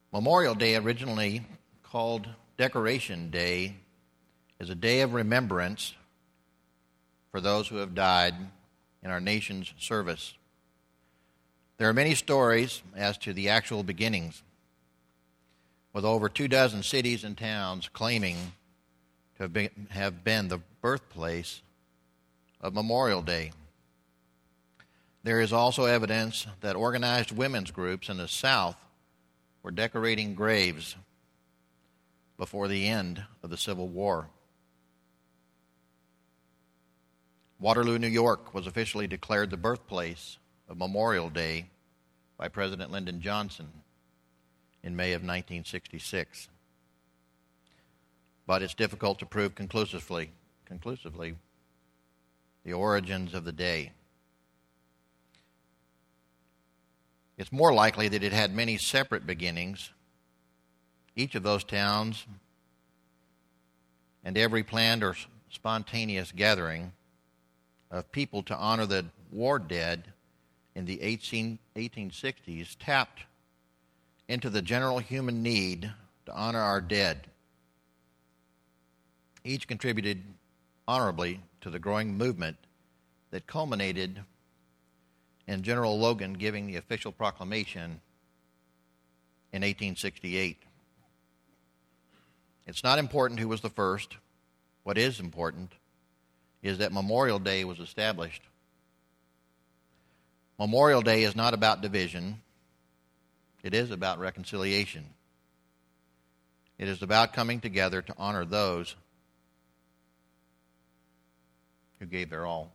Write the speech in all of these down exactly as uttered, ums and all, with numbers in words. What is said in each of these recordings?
Memorial Day, originally called Decoration Day, is a day of remembrance for those who have died in our nation's service. There are many stories as to the actual beginnings, with over two dozen cities and towns claiming to have been, have been the birthplace of Memorial Day. There is also evidence that organized women's groups in the South were decorating graves before the end of the Civil War. Waterloo, New York was officially declared the birthplace of Memorial Day by President Lyndon Johnson in May of nineteen sixty-six. But it's difficult to prove conclusively, conclusively the origins of the day. It's more likely that it had many separate beginnings. Each of those towns and every planned or spontaneous gathering of people to honor the war dead in the eighteen sixties tapped into the general human need to honor our dead. Each contributed honorably to the growing movement that culminated in General Logan giving the official proclamation in eighteen sixty-eight. It's not important who was the first. What is important is that Memorial Day was established. Memorial Day is not about division. It is about reconciliation. It is about coming together to honor those who gave their all.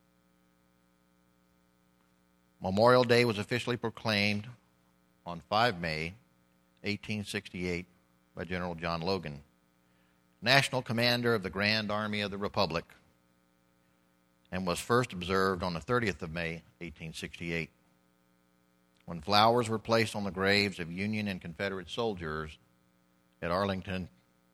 Memorial Day was officially proclaimed on the fifth of May, eighteen sixty-eight, by General John Logan, National Commander of the Grand Army of the Republic, and was first observed on the thirtieth of May, eighteen sixty-eight, when flowers were placed on the graves of Union and Confederate soldiers at Arlington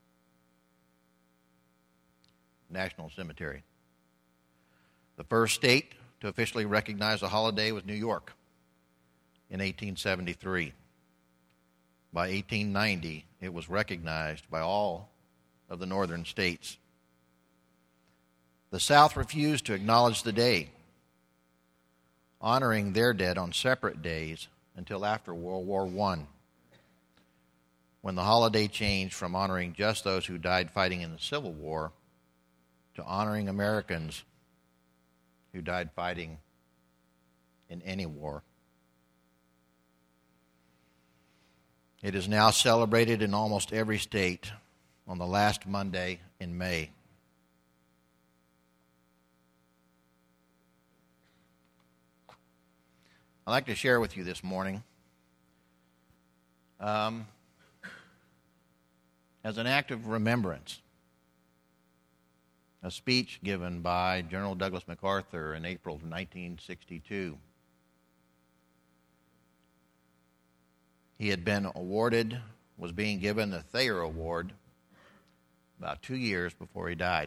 National Cemetery. The first state to officially recognize the holiday was New York in eighteen seventy-three. By eighteen ninety, it was recognized by all of the northern states. The South refused to acknowledge the day, honoring their dead on separate days until after World War One, when the holiday changed from honoring just those who died fighting in the Civil War to honoring Americans who died fighting in any war. It is now celebrated in almost every state on the last Monday in May. I'd like to share with you this morning, um, as an act of remembrance, a speech given by General Douglas MacArthur in April of nineteen sixty-two. He had been awarded, was being given the Thayer Award about two years before he died.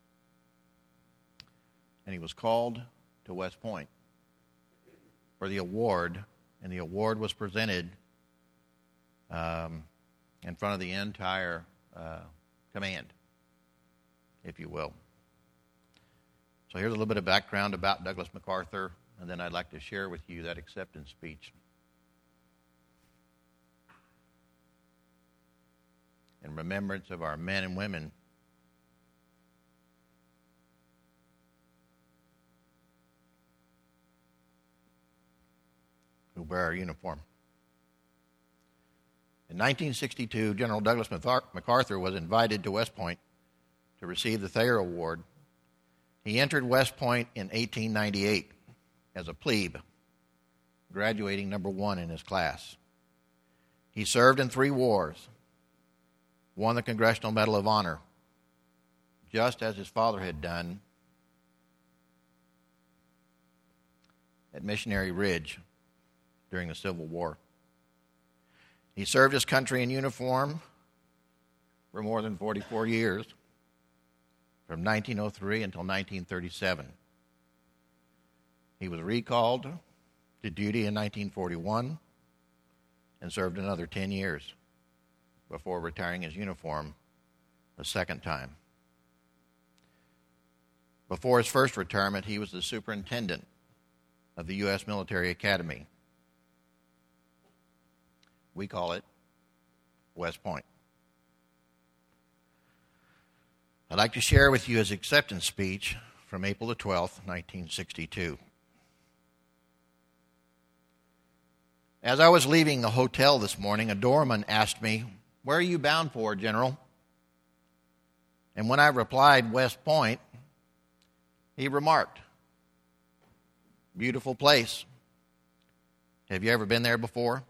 And he was called to West Point for the award, and the award was presented um, in front of the entire uh, command, if you will. So here's a little bit of background about Douglas MacArthur, and then I'd like to share with you that acceptance speech. In remembrance of our men and women who wear our uniform. In nineteen sixty-two, General Douglas MacArthur was invited to West Point to receive the Thayer Award. He entered West Point in eighteen ninety-eight as a plebe, graduating number one in his class. He served in three wars, won the Congressional Medal of Honor, just as his father had done at Missionary Ridge during the Civil War. He served his country in uniform for more than forty-four years, from nineteen oh three until nineteen thirty-seven. He was recalled to duty in nineteen forty-one and served another ten years before retiring his uniform a second time. Before his first retirement, he was the superintendent of the U S Military Academy. We call it West Point. I'd like to share with you his acceptance speech from April the twelfth, nineteen sixty-two. As I was leaving the hotel this morning, a doorman asked me, "Where are you bound for, General?" And when I replied, "West Point," he remarked, "Beautiful place. Have you ever been there before?"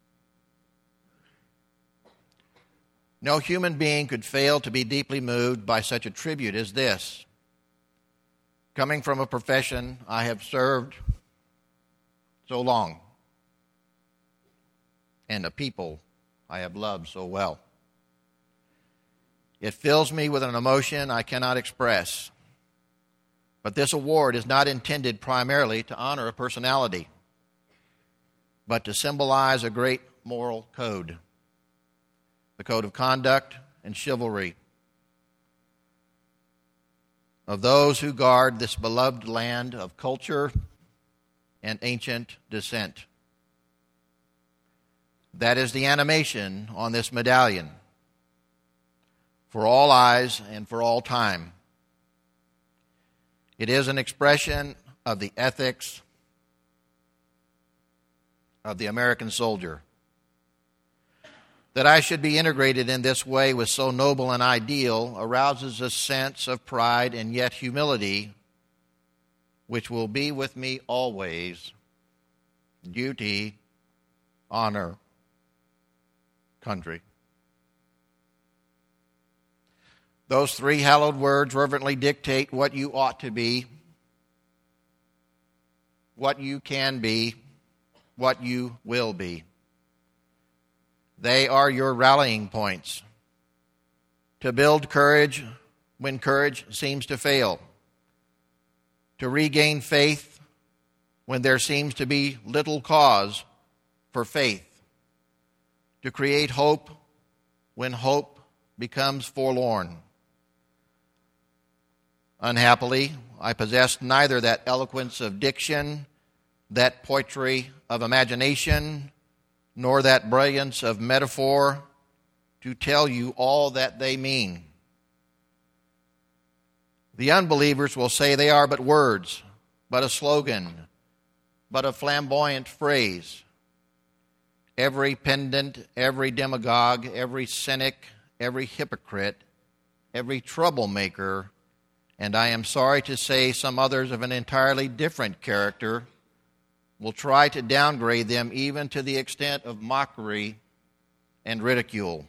No human being could fail to be deeply moved by such a tribute as this. Coming from a profession I have served so long, and a people I have loved so well. It fills me with an emotion I cannot express. But this award is not intended primarily to honor a personality, but to symbolize a great moral code, the code of conduct and chivalry of those who guard this beloved land of culture and ancient descent. That is the animation on this medallion, for all eyes and for all time. It is an expression of the ethics of the American soldier. That I should be integrated in this way with so noble an ideal arouses a sense of pride and yet humility, which will be with me always. Duty, honor, country. Those three hallowed words reverently dictate what you ought to be, what you can be, what you will be. They are your rallying points to build courage when courage seems to fail, to regain faith when there seems to be little cause for faith, to create hope when hope becomes forlorn. Unhappily, I possessed neither that eloquence of diction, that poetry of imagination, nor that brilliance of metaphor to tell you all that they mean. The unbelievers will say they are but words, but a slogan, but a flamboyant phrase. Every pedant, every demagogue, every cynic, every hypocrite, every troublemaker, and I am sorry to say some others of an entirely different character, will try to downgrade them even to the extent of mockery and ridicule.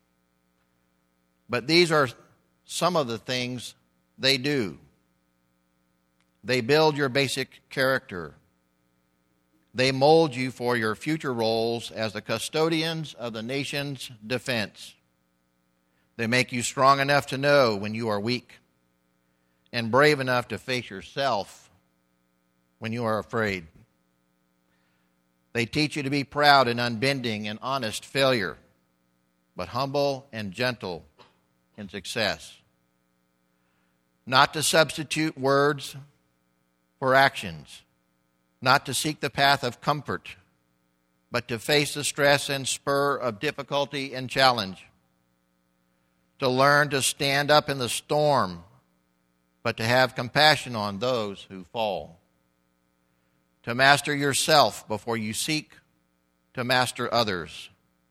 But these are some of the things they do. They build your basic character. They mold you for your future roles as the custodians of the nation's defense. They make you strong enough to know when you are weak, and brave enough to face yourself when you are afraid. They teach you to be proud and unbending in honest failure, but humble and gentle in success. Not to substitute words for actions, not to seek the path of comfort, but to face the stress and spur of difficulty and challenge. To learn to stand up in the storm, but to have compassion on those who fall. To master yourself before you seek to master others.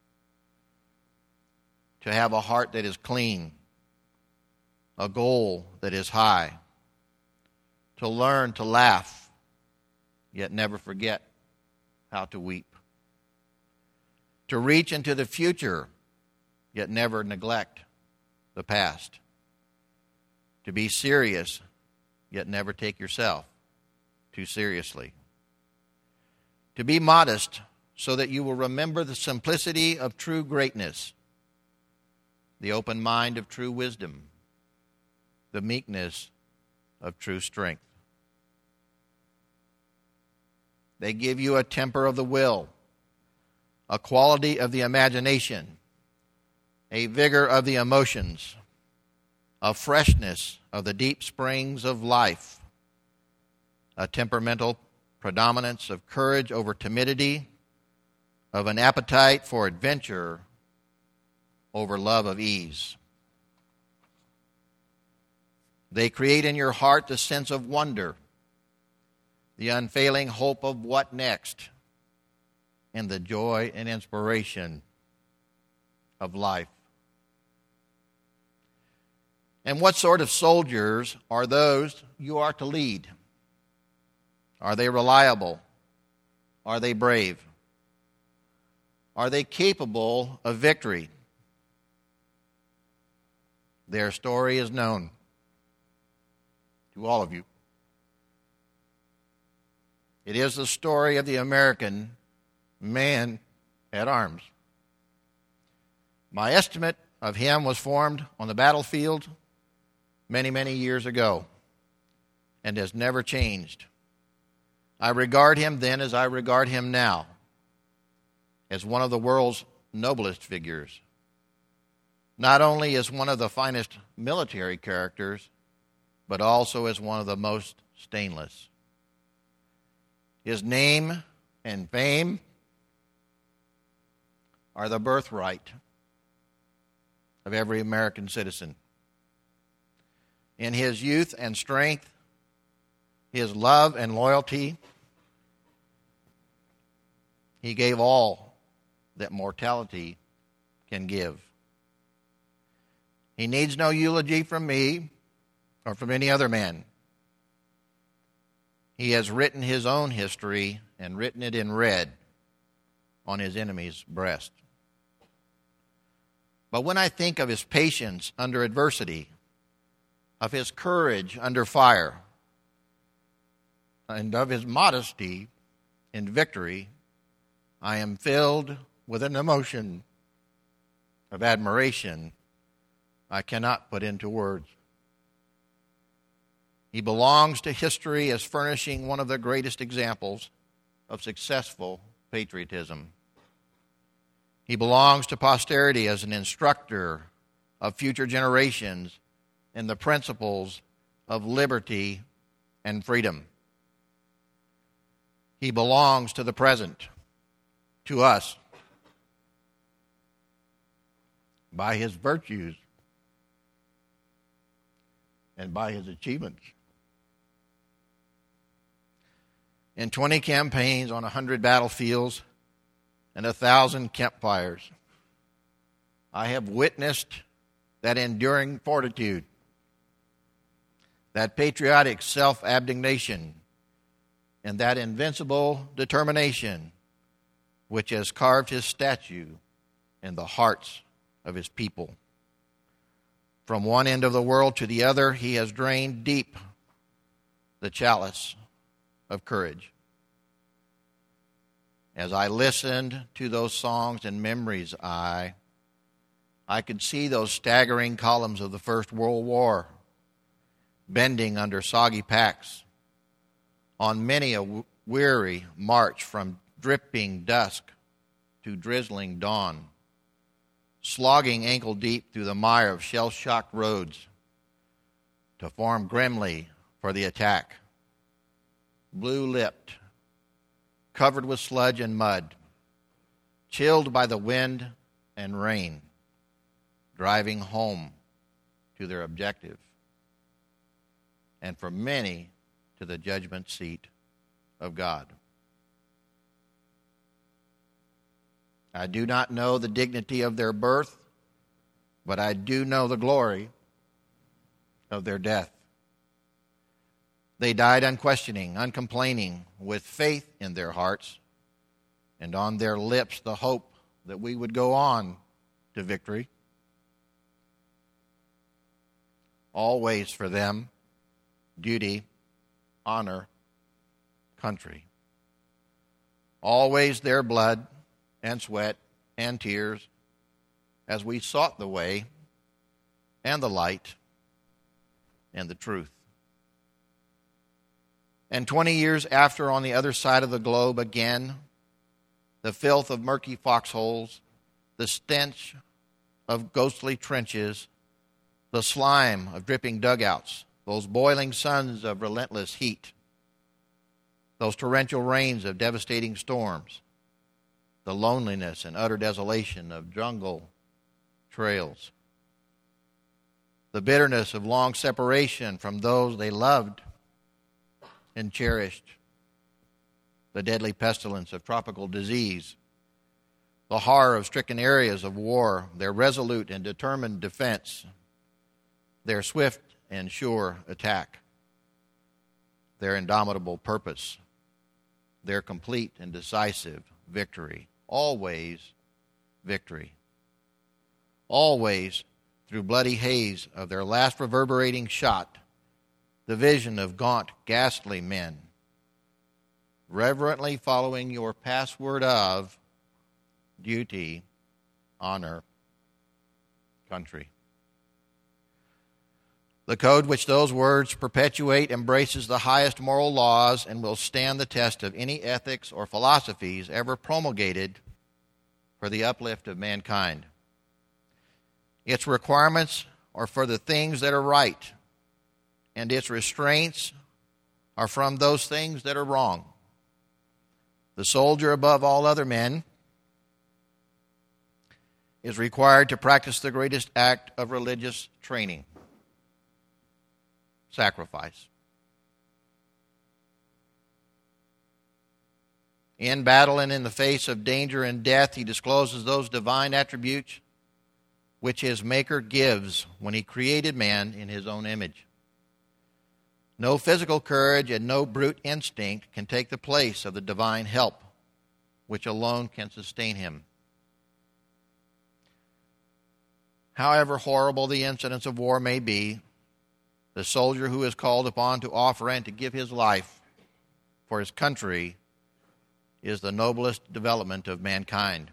To have a heart that is clean, a goal that is high. To learn to laugh, yet never forget how to weep. To reach into the future, yet never neglect the past. To be serious, yet never take yourself too seriously. To be modest so that you will remember the simplicity of true greatness, the open mind of true wisdom, the meekness of true strength. They give you a temper of the will, a quality of the imagination, a vigor of the emotions, a freshness of the deep springs of life, a temperamental predominance of courage over timidity, of an appetite for adventure over love of ease. They create in your heart the sense of wonder, the unfailing hope of what next, and the joy and inspiration of life. And what sort of soldiers are those you are to lead? Are they reliable? Are they brave? Are they capable of victory? Their story is known to all of you. It is the story of the American man at arms. My estimate of him was formed on the battlefield many, many years ago and has never changed. I regard him then as I regard him now, as one of the world's noblest figures, not only as one of the finest military characters, but also as one of the most stainless. His name and fame are the birthright of every American citizen. In his youth and strength, his love and loyalty, he gave all that mortality can give. He needs no eulogy from me or from any other man. He has written his own history and written it in red on his enemy's breast. But when I think of his patience under adversity, of his courage under fire, and of his modesty in victory, I am filled with an emotion of admiration I cannot put into words. He belongs to history as furnishing one of the greatest examples of successful patriotism. He belongs to posterity as an instructor of future generations in the principles of liberty and freedom. He belongs to the present, to us, by his virtues and by his achievements. In twenty campaigns on a hundred battlefields and a thousand campfires, I have witnessed that enduring fortitude, that patriotic self-abnegation, and that invincible determination which has carved his statue in the hearts of his people. From one end of the world to the other, he has drained deep the chalice of courage. As I listened to those songs and memories, I, I could see those staggering columns of the First World War bending under soggy packs on many a weary march from dripping dusk to drizzling dawn, slogging ankle-deep through the mire of shell-shocked roads to form grimly for the attack, blue-lipped, covered with sludge and mud, chilled by the wind and rain, driving home to their objective, and for many to the judgment seat of God. I do not know the dignity of their birth, but I do know the glory of their death. They died unquestioning, uncomplaining, with faith in their hearts, and on their lips the hope that we would go on to victory. Always for them, duty, honor, country. Always their blood and sweat and tears as we sought the way and the light and the truth. And twenty years after, on the other side of the globe again, the filth of murky foxholes, the stench of ghostly trenches, the slime of dripping dugouts, those boiling suns of relentless heat, those torrential rains of devastating storms, the loneliness and utter desolation of jungle trails, the bitterness of long separation from those they loved and cherished, the deadly pestilence of tropical disease, the horror of stricken areas of war, their resolute and determined defense, their swift and sure attack, their indomitable purpose, their complete and decisive victory. Always victory. Always, through bloody haze of their last reverberating shot, the vision of gaunt, ghastly men, reverently following your password of duty, honor, country. The code which those words perpetuate embraces the highest moral laws and will stand the test of any ethics or philosophies ever promulgated for the uplift of mankind. Its requirements are for the things that are right, and its restraints are from those things that are wrong. The soldier, above all other men, is required to practice the greatest act of religious training: sacrifice. In battle and in the face of danger and death, he discloses those divine attributes which his Maker gives when he created man in his own image. No physical courage and no brute instinct can take the place of the divine help, which alone can sustain him. However horrible the incidents of war may be, the soldier who is called upon to offer and to give his life for his country is the noblest development of mankind.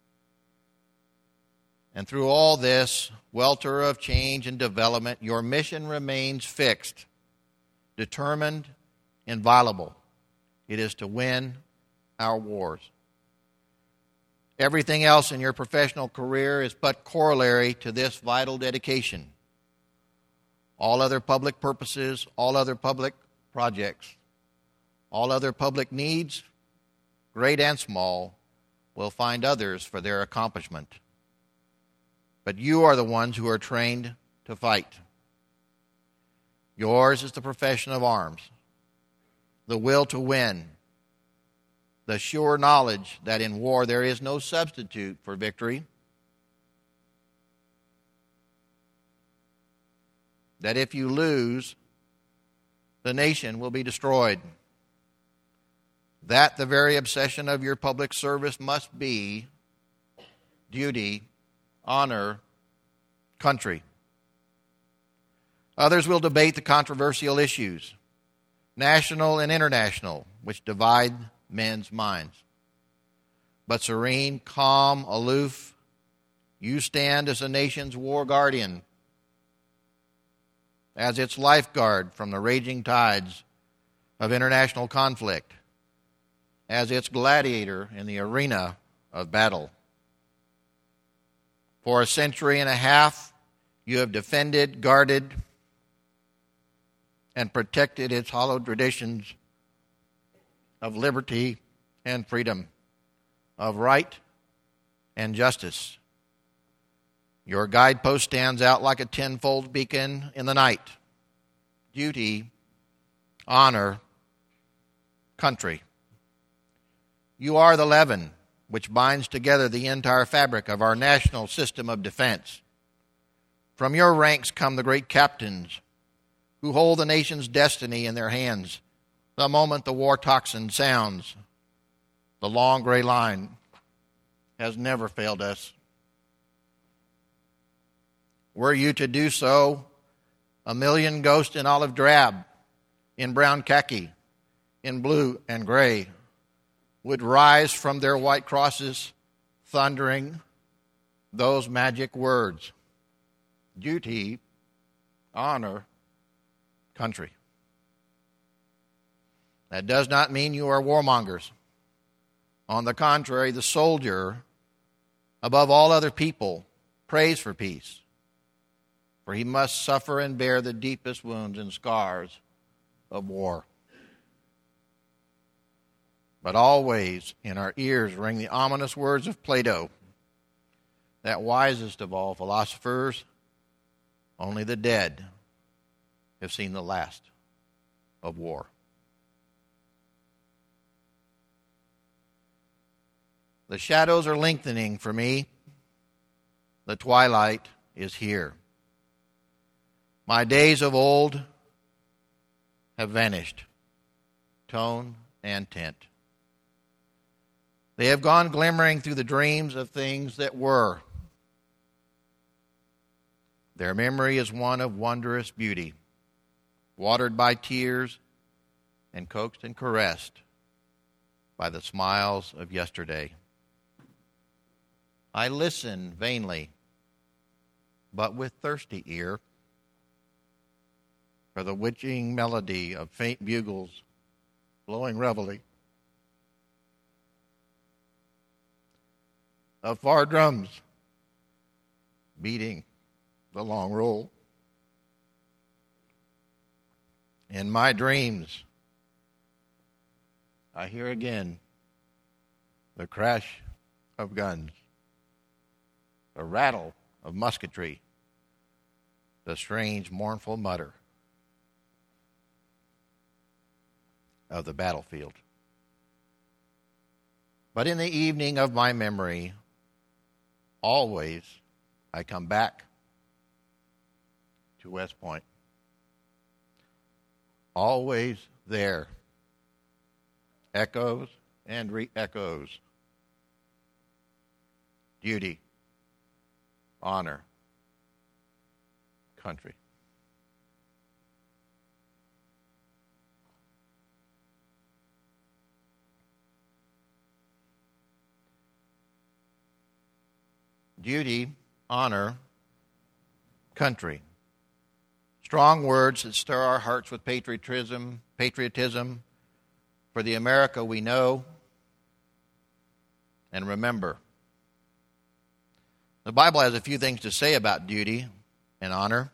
And through all this welter of change and development, your mission remains fixed, determined, inviolable. It is to win our wars. Everything else in your professional career is but corollary to this vital dedication. All other public purposes, all other public projects, all other public needs, great and small, will find others for their accomplishment. But you are the ones who are trained to fight. Yours is the profession of arms, the will to win, the sure knowledge that in war there is no substitute for victory, that if you lose, the nation will be destroyed. That the very obsession of your public service must be duty, honor, country. Others will debate the controversial issues, national and international, which divide men's minds. But serene, calm, aloof, you stand as a nation's war guardian, as its lifeguard from the raging tides of international conflict, as its gladiator in the arena of battle. For a century and a half, you have defended, guarded, and protected its hallowed traditions of liberty and freedom, of right and justice. Your guidepost stands out like a tenfold beacon in the night. Duty, honor, country. You are the leaven which binds together the entire fabric of our national system of defense. From your ranks come the great captains who hold the nation's destiny in their hands the moment the war tocsin sounds. The long gray line has never failed us. Were you to do so, a million ghosts in olive drab, in brown khaki, in blue and gray, would rise from their white crosses, thundering those magic words: duty, honor, country. That does not mean you are warmongers. On the contrary, the soldier, above all other people, prays for peace, for he must suffer and bear the deepest wounds and scars of war. But always in our ears ring the ominous words of Plato, that wisest of all philosophers: only the dead have seen the last of war. The shadows are lengthening for me. The twilight is here. My days of old have vanished, tone and tint. They have gone glimmering through the dreams of things that were. Their memory is one of wondrous beauty, watered by tears and coaxed and caressed by the smiles of yesterday. I listen vainly, but with thirsty ear, for the witching melody of faint bugles blowing reveille, of far drums beating the long roll. In my dreams, I hear again the crash of guns, the rattle of musketry, the strange mournful mutter of the battlefield. But in the evening of my memory, always I come back to West Point. Always there, echoes and re-echoes. Duty, honor, country. Duty, honor, country. Strong words that stir our hearts with patriotism, patriotism for the America we know and remember. The Bible has a few things to say about duty and honor.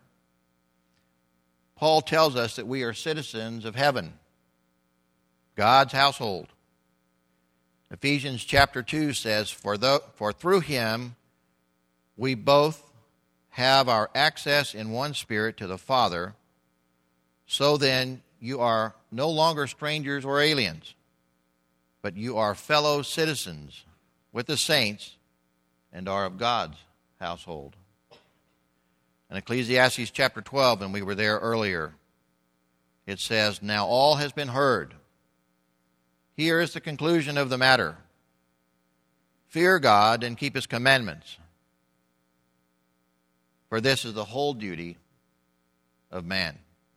Paul tells us that we are citizens of heaven, God's household. Ephesians chapter two says, For, the, for through him we both have our access in one Spirit to the Father. So then you are no longer strangers or aliens, but you are fellow citizens with the saints and are of God's household. In Ecclesiastes chapter twelve, and we were there earlier, it says, Now all has been heard. Here is the conclusion of the matter. Fear God and keep his commandments, for this is the whole duty of man.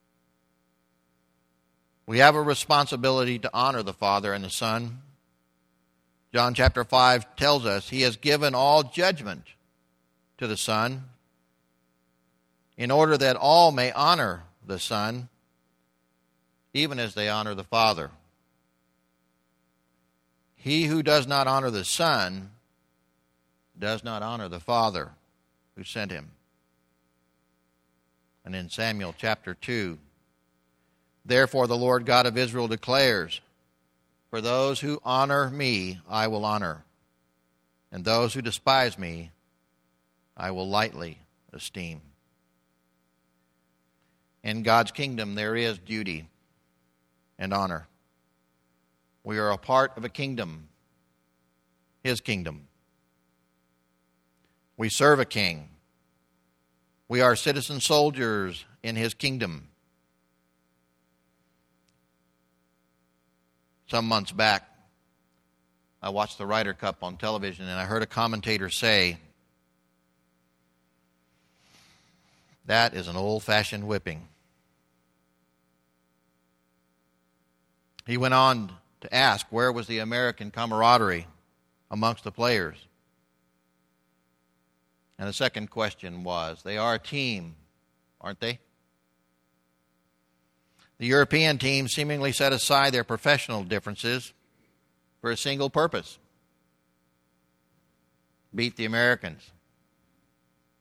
We have a responsibility to honor the Father and the Son. John chapter five tells us he has given all judgment to the Son in order that all may honor the Son, even as they honor the Father. He who does not honor the Son does not honor the Father who sent him. And in Samuel chapter two, Therefore the Lord God of Israel declares, For those who honor me I will honor, and those who despise me I will lightly esteem. In God's kingdom there is duty and honor. We are a part of a kingdom, his kingdom. We serve a king. We are citizen soldiers in his kingdom. Some months back, I watched the Ryder Cup on television, and I heard a commentator say, that is an old-fashioned whipping. He went on to ask, where was the American camaraderie amongst the players? And the second question was, they are a team, aren't they? The European team seemingly set aside their professional differences for a single purpose: beat the Americans.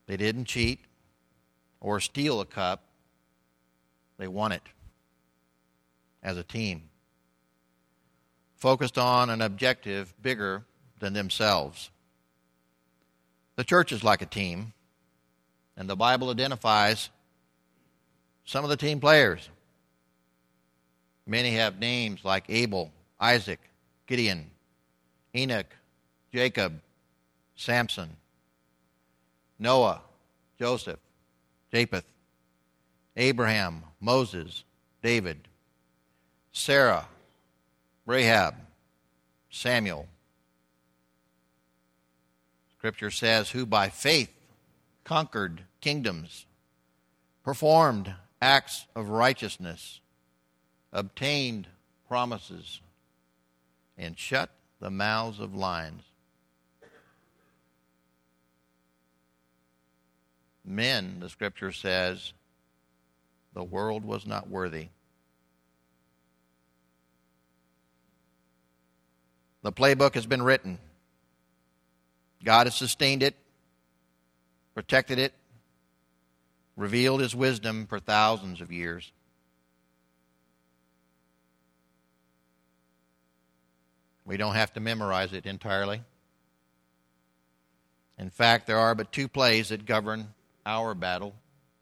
They didn't cheat or steal a cup. They won it as a team, focused on an objective bigger than themselves. The church is like a team, and the Bible identifies some of the team players. Many have names like Abel, Isaac, Gideon, Enoch, Jacob, Samson, Noah, Joseph, Japheth, Abraham, Moses, David, Sarah, Rahab, Samuel. Scripture says, who by faith conquered kingdoms, performed acts of righteousness, obtained promises, and shut the mouths of lions. Men, the Scripture says, the world was not worthy. The playbook has been written. God has sustained it, protected it, revealed His wisdom for thousands of years. We don't have to memorize it entirely. In fact, there are but two plays that govern our battle.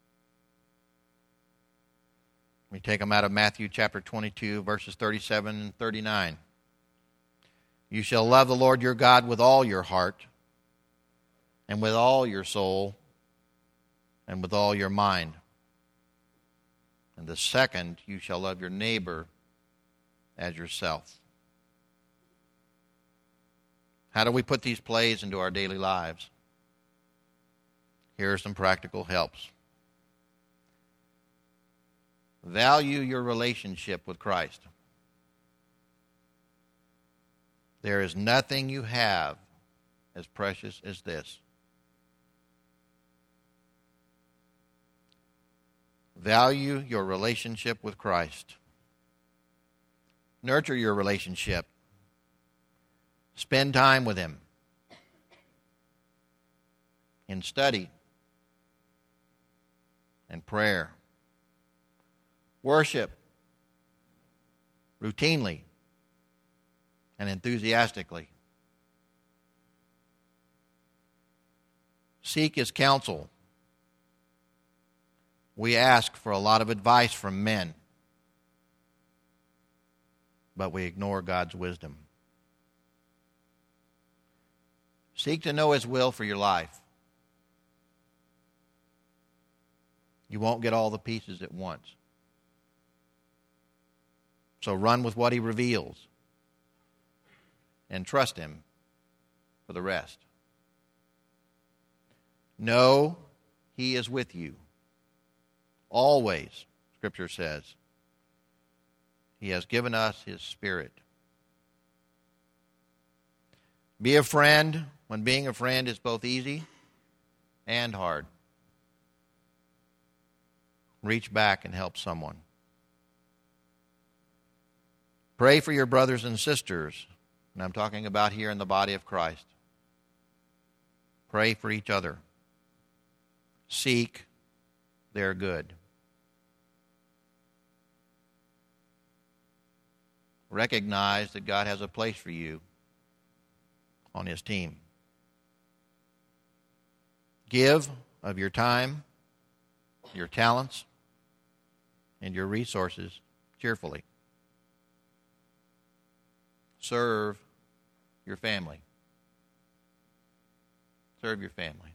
We take them out of Matthew chapter twenty-two, verses thirty-seven and thirty-nine. You shall love the Lord your God with all your heart, and with all your soul, and with all your mind. And the second, you shall love your neighbor as yourself. How do we put these plays into our daily lives? Here are some practical helps. Value your relationship with Christ. There is nothing you have as precious as this. Value your relationship with Christ. Nurture your relationship. Spend time with Him in study and prayer. Worship routinely and enthusiastically. Seek His counsel. We ask for a lot of advice from men, but we ignore God's wisdom. Seek to know His will for your life. You won't get all the pieces at once. So run with what He reveals and trust Him for the rest. Know He is with you. Always, Scripture says. He has given us His Spirit. Be a friend when being a friend is both easy and hard. Reach back and help someone. Pray for your brothers and sisters, and I'm talking about here in the body of Christ. Pray for each other. Seek their good. Recognize that God has a place for you on His team. Give of your time, your talents, and your resources cheerfully. Serve your family. Serve your family.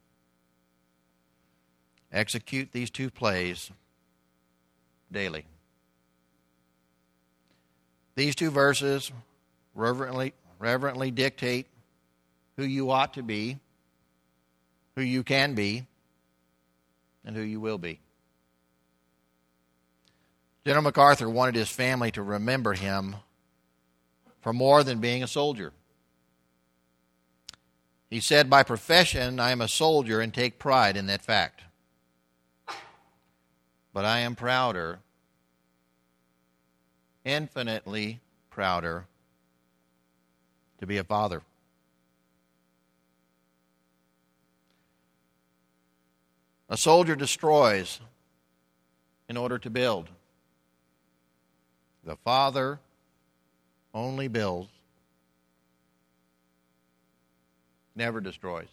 Execute these two plays daily. These two verses reverently, reverently dictate who you ought to be, who you can be, and who you will be. General MacArthur wanted his family to remember him for more than being a soldier. He said, by profession, I am a soldier and take pride in that fact. But I am prouder, infinitely prouder, to be a father. A soldier destroys in order to build. The Father only builds, never destroys.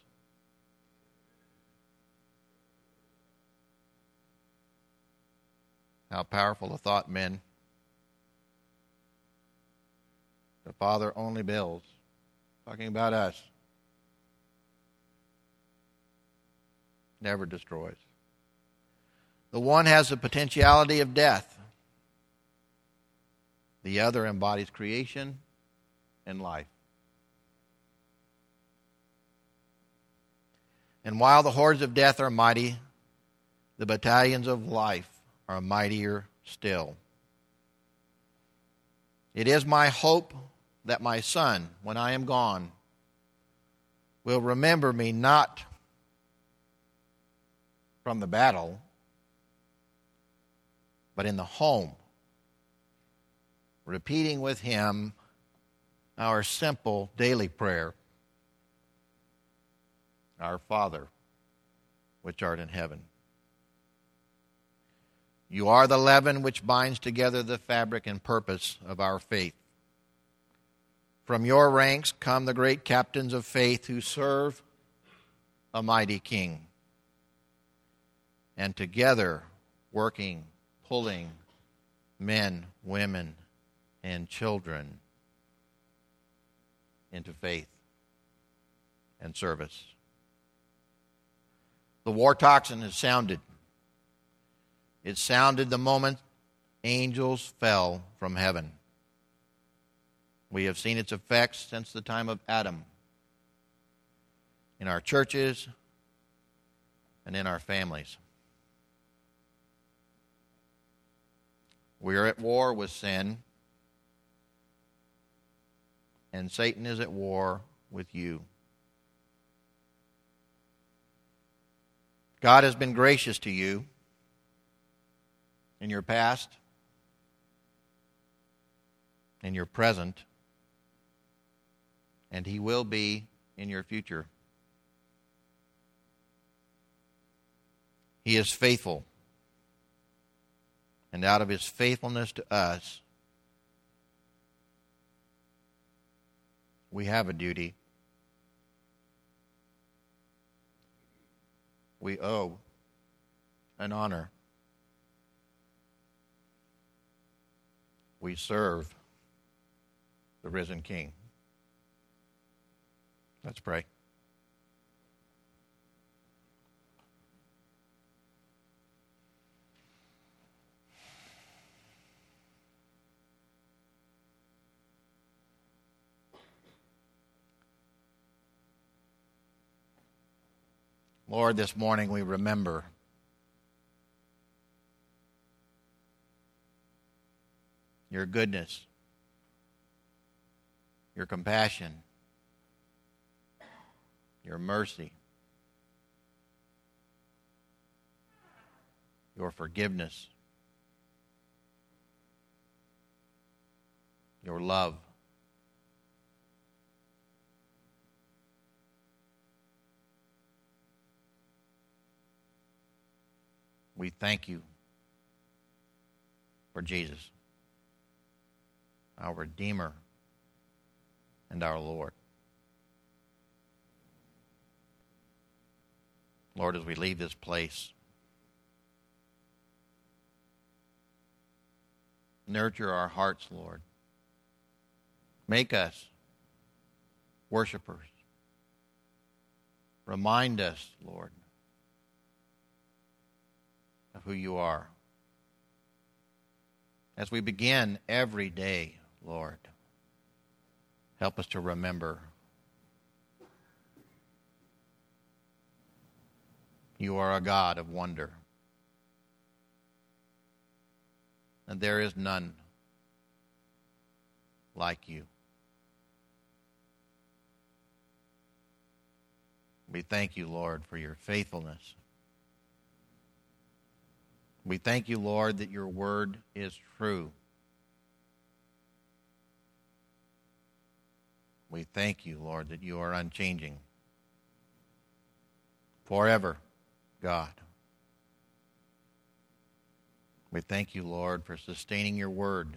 How powerful a thought, men. The Father only builds. Talking about us. Never destroys. The one has the potentiality of death. The other embodies creation and life. And while the hordes of death are mighty, the battalions of life are mightier still. It is my hope that my son, when I am gone, will remember me not from the battle, but in the home, repeating with him our simple daily prayer, Our Father, which art in heaven. You are the leaven which binds together the fabric and purpose of our faith. From your ranks come the great captains of faith who serve a mighty king. And together, working, pulling men, women, and children into faith and service. The war tocsin has sounded. It sounded the moment angels fell from heaven. We have seen its effects since the time of Adam, in our churches and in our families. We are at war with sin, and Satan is at war with you. God has been gracious to you in your past, in your present, and He will be in your future. He is faithful, and out of His faithfulness to us, we have a duty. We owe an honor. We serve the risen King. Let's pray. Lord, this morning we remember your goodness, your compassion, your mercy, your forgiveness, your love. We thank you for Jesus, our Redeemer and our Lord. Lord, as we leave this place, nurture our hearts, Lord. Make us worshipers. Remind us, Lord, of who you are. As we begin every day, Lord, help us to remember you are a God of wonder, and there is none like you. We thank you, Lord, for your faithfulness. We thank you, Lord, that your word is true. We thank you, Lord, that you are unchanging. Forever, God, We thank you, Lord, for sustaining your word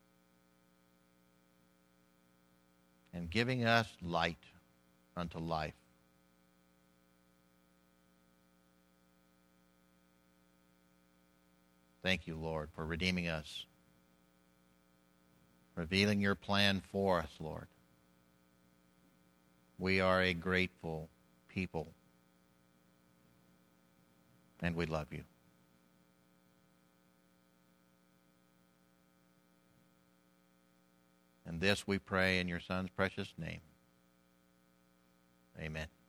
and giving us light unto life. Thank you, Lord, for redeeming us, revealing your plan for us, Lord. We are a grateful people, and we love you. And this we pray in your Son's precious name. Amen.